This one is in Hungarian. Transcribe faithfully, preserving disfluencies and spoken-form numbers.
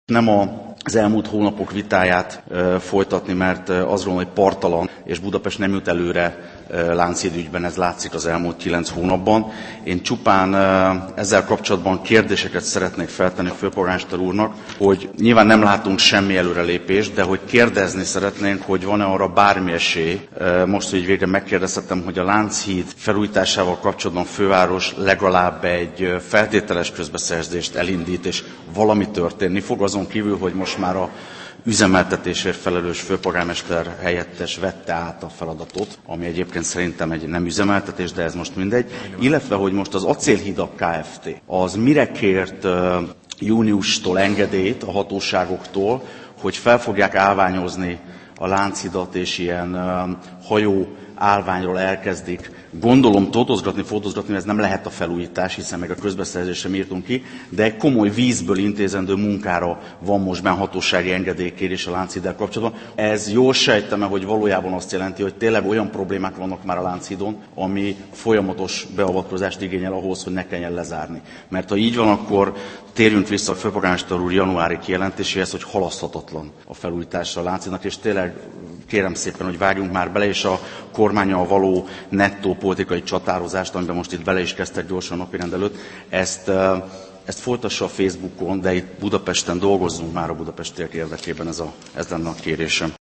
Nem az elmúlt hónapok vitáját folytatni, mert az róla, hogy parttalan, és Budapest nem jut előre Lánchíd ügyben, ez látszik az elmúlt kilenc hónapban. Én csupán ezzel kapcsolatban kérdéseket szeretnék feltenni a főpolgármester úrnak, hogy nyilván nem látunk semmi előrelépést, de hogy kérdezni szeretnénk, hogy van-e arra bármi esély. Most, hogy végre megkérdezhetem, hogy a Lánchíd felújításával kapcsolatban főváros legalább egy feltételes közbeszerzést elindít, és valami történni fog, azon kívül, hogy most már a üzemeltetésért felelős főpolgármester helyettes vette át a feladatot, ami egyébként szerintem egy nem üzemeltetés, de ez most mindegy. Illetve, hogy most az Acélhidak Kft. Az mire kért júniustól engedélyt a hatóságoktól, hogy fel fogják állványozni a Lánchidat, és ilyen hajó állványról elkezdik, gondolom totozgatni, fotózgatni, ez nem lehet a felújítás, hiszen meg a közbeszerzésre sem írtunk ki, de egy komoly vízből intézendő munkára van most már hatósági engedélykérés a Lánchiddal kapcsolatban. Ez jól sejtem, hogy valójában azt jelenti, hogy tényleg olyan problémák vannak már a Lánchidon, ami folyamatos beavatkozást igényel ahhoz, hogy ne kelljen lezárni. Mert ha így van, akkor térjünk vissza a főpolgármester úr januári kijelentéséhez, hogy halaszthatatlan a felújítása a Lánchidnak, és tényleg kérem szépen, hogy vágjunk már bele, és a kormánnyal való nettó politikai csatározást, amiben most itt bele is kezdtek gyorsan napirend előtt, ezt, ezt folytassa a Facebookon, de itt Budapesten dolgozzunk már a budapestiek érdekében, ez, a, ez lenne a kérésem.